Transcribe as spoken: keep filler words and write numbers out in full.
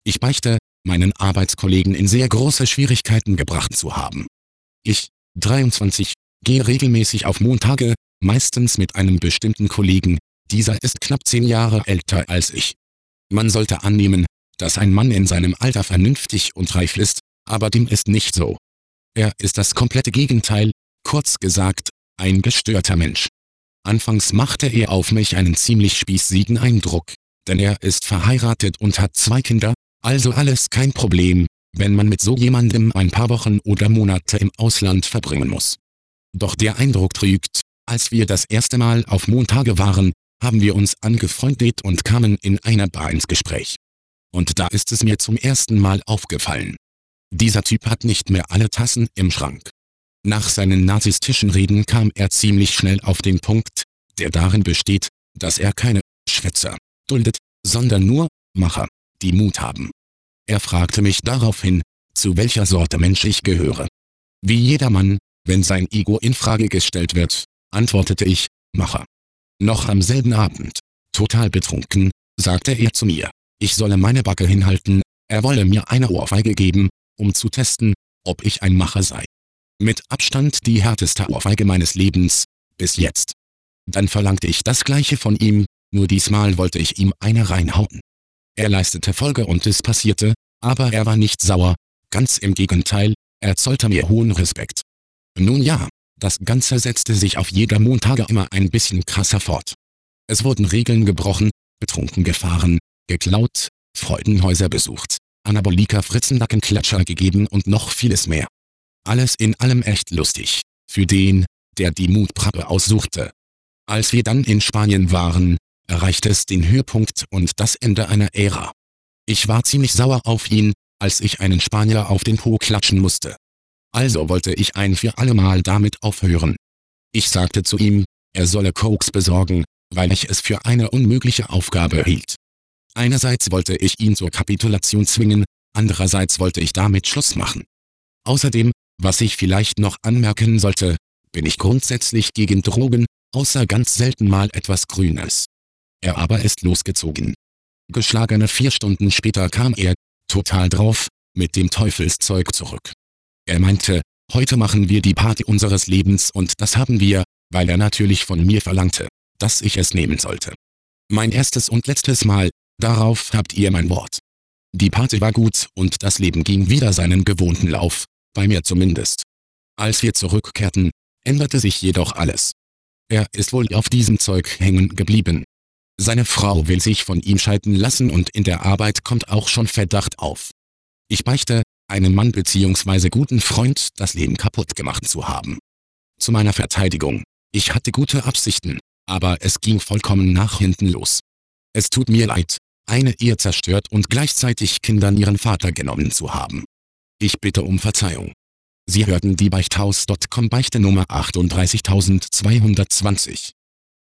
Ich beichte, meinen Arbeitskollegen in sehr große Schwierigkeiten gebracht zu haben. Ich, dreiundzwanzig, gehe regelmäßig auf Montage, meistens mit einem bestimmten Kollegen, dieser ist knapp zehn Jahre älter als ich. Man sollte annehmen, dass ein Mann in seinem Alter vernünftig und reif ist, aber dem ist nicht so. Er ist das komplette Gegenteil, kurz gesagt, ein gestörter Mensch. Anfangs machte er auf mich einen ziemlich spießigen Eindruck, denn er ist verheiratet und hat zwei Kinder, also alles kein Problem, wenn man mit so jemandem ein paar Wochen oder Monate im Ausland verbringen muss. Doch der Eindruck trügt. Als wir das erste Mal auf Montage waren, haben wir uns angefreundet und kamen in einer Bar ins Gespräch. Und da ist es mir zum ersten Mal aufgefallen. Dieser Typ hat nicht mehr alle Tassen im Schrank. Nach seinen narzisstischen Reden kam er ziemlich schnell auf den Punkt, der darin besteht, dass er keine Schwätzer duldet, sondern nur Macher, die Mut haben. Er fragte mich daraufhin, zu welcher Sorte Mensch ich gehöre. Wie jedermann, wenn sein Ego in Frage gestellt wird, antwortete ich, Macher. Noch am selben Abend, total betrunken, sagte er zu mir, ich solle meine Backe hinhalten, er wolle mir eine Ohrfeige geben, um zu testen, ob ich ein Macher sei. Mit Abstand die härteste Ohrfeige meines Lebens, bis jetzt. Dann verlangte ich das Gleiche von ihm, nur diesmal wollte ich ihm eine reinhauen. Er leistete Folge und es passierte, aber er war nicht sauer, ganz im Gegenteil, er zollte mir hohen Respekt. Nun ja, das Ganze setzte sich auf jeder Montage immer ein bisschen krasser fort. Es wurden Regeln gebrochen, betrunken gefahren, geklaut, Freudenhäuser besucht, Anabolika Fritzendackenklatscher gegeben und noch vieles mehr. Alles in allem echt lustig, für den, der die Mutprobe aussuchte. Als wir dann in Spanien waren, erreichte es den Höhepunkt und das Ende einer Ära. Ich war ziemlich sauer auf ihn, als ich einen Spanier auf den Po klatschen musste. Also wollte ich ein für allemal damit aufhören. Ich sagte zu ihm, er solle Koks besorgen, weil ich es für eine unmögliche Aufgabe hielt. Einerseits wollte ich ihn zur Kapitulation zwingen, andererseits wollte ich damit Schluss machen. Außerdem, was ich vielleicht noch anmerken sollte, bin ich grundsätzlich gegen Drogen, außer ganz selten mal etwas Grünes. Er aber ist losgezogen. Geschlagene vier Stunden später kam er, total drauf, mit dem Teufelszeug zurück. Er meinte, heute machen wir die Party unseres Lebens und das haben wir, weil er natürlich von mir verlangte, dass ich es nehmen sollte. Mein erstes und letztes Mal, darauf habt ihr mein Wort. Die Party war gut und das Leben ging wieder seinen gewohnten Lauf, bei mir zumindest. Als wir zurückkehrten, änderte sich jedoch alles. Er ist wohl auf diesem Zeug hängen geblieben. Seine Frau will sich von ihm scheiden lassen und in der Arbeit kommt auch schon Verdacht auf. Ich beichte, einem Mann bzw. guten Freund das Leben kaputt gemacht zu haben. Zu meiner Verteidigung, ich hatte gute Absichten, aber es ging vollkommen nach hinten los. Es tut mir leid, eine Ehe zerstört und gleichzeitig Kindern ihren Vater genommen zu haben. Ich bitte um Verzeihung. Sie hörten die Beichthaus Punkt com Beichte Nummer achtunddreißigtausendzweihundertzwanzig.